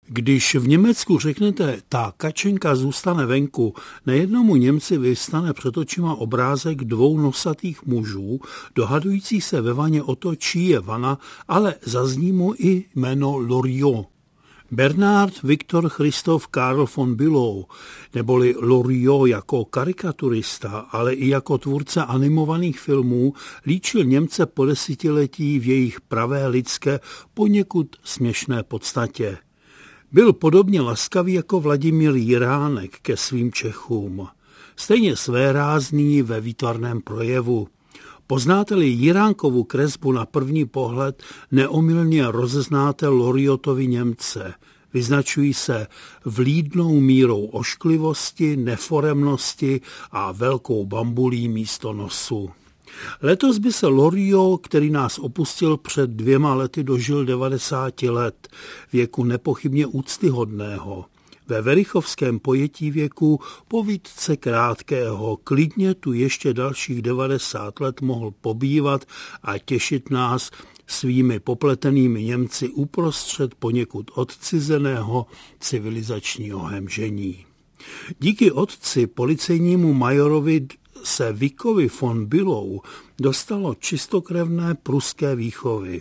Když v Německu řeknete, ta kačenka zůstane venku, nejednomu Němci vyvstane před očima obrázek dvou nosatých mužů, dohadujících se ve vaně o to, čí je vana, ale zazní mu i jméno Loriot. Bernard Viktor Christoph Karl von Bülow, neboli Loriot jako karikaturista, ale i jako tvůrce animovaných filmů, líčil Němce po desetiletí v jejich pravé lidské, poněkud směšné podstatě. Byl podobně laskavý jako Vladimír Jiránek ke svým Čechům. Stejně svérázný ve výtvarném projevu. Poznáte-li Jiránkovu kresbu na první pohled, neomylně rozeznáte Loriotovi Němce. Vyznačují se vlídnou mírou ošklivosti, neforemnosti a velkou bambulí místo nosu. Letos by se Loriot, který nás opustil před 2 lety, dožil 90 let, věku nepochybně úctyhodného. Ve verichovském pojetí věku povídce krátkého, klidně tu ještě dalších 90 let mohl pobývat a těšit nás svými popletenými Němci uprostřed poněkud odcizeného civilizačního hemžení. Díky otci, policejnímu majorovi se Vickovi von Bülow dostalo čistokrevné pruské výchovy.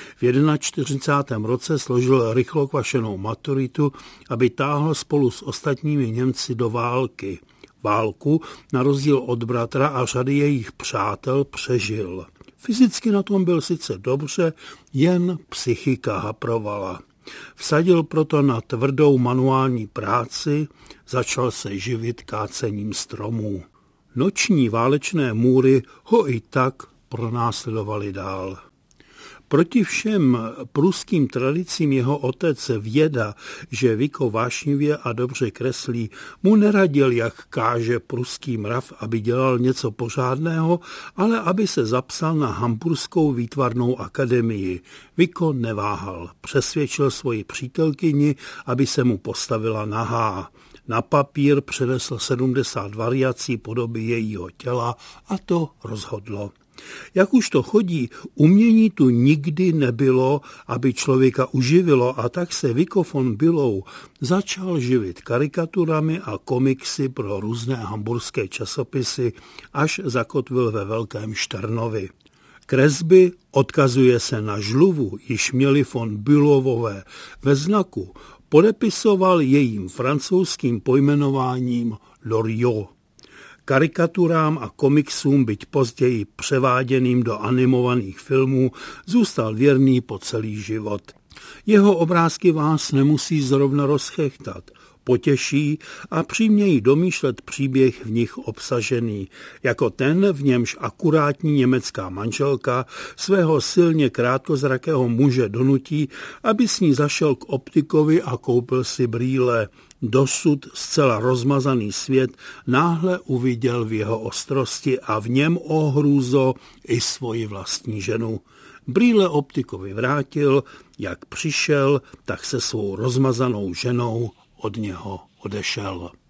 V 41. roce složil rychlokvašenou maturitu, aby táhl spolu s ostatními Němci do války. Válku, na rozdíl od bratra a řady jejich přátel, přežil. Fyzicky na tom byl sice dobře, jen psychika haprovala. Vsadil proto na tvrdou manuální práci, začal se živit kácením stromů. Noční válečné můry ho i tak pronásledovaly dál. Proti všem pruským tradicím jeho otec Věda, že Vicko vášnivě a dobře kreslí, mu neradil, jak káže pruský mrav, aby dělal něco pořádného, ale aby se zapsal na Hamburskou výtvarnou akademii. Vicko neváhal, přesvědčil svoji přítelkyni, aby se mu postavila nahá. Na papír přenesl 70 variací podoby jejího těla a to rozhodlo. Jak už to chodí, umění tu nikdy nebylo, aby člověka uživilo, a tak se Vicko von Bülow začal živit karikaturami a komiksy pro různé hamburské časopisy, až zakotvil ve Velkém Šternovi. Kresby, odkazuje se na žluvu, již měli von Bülowové ve znaku, podepisoval jejím francouzským pojmenováním Loriot. Karikaturám a komiksům, byť později převáděným do animovaných filmů, zůstal věrný po celý život. Jeho obrázky vás nemusí zrovna rozchechtat, potěší a přimějí domýšlet příběh v nich obsažený, jako ten, v němž akurátní německá manželka svého silně krátkozrakého muže donutí, aby s ní zašel k optikovi a koupil si brýle. Dosud zcela rozmazaný svět náhle uviděl v jeho ostrosti a v něm, o hrůzo, i svoji vlastní ženu. Brýle optikovi vrátil, jak přišel, tak se svou rozmazanou ženou od něho odešel.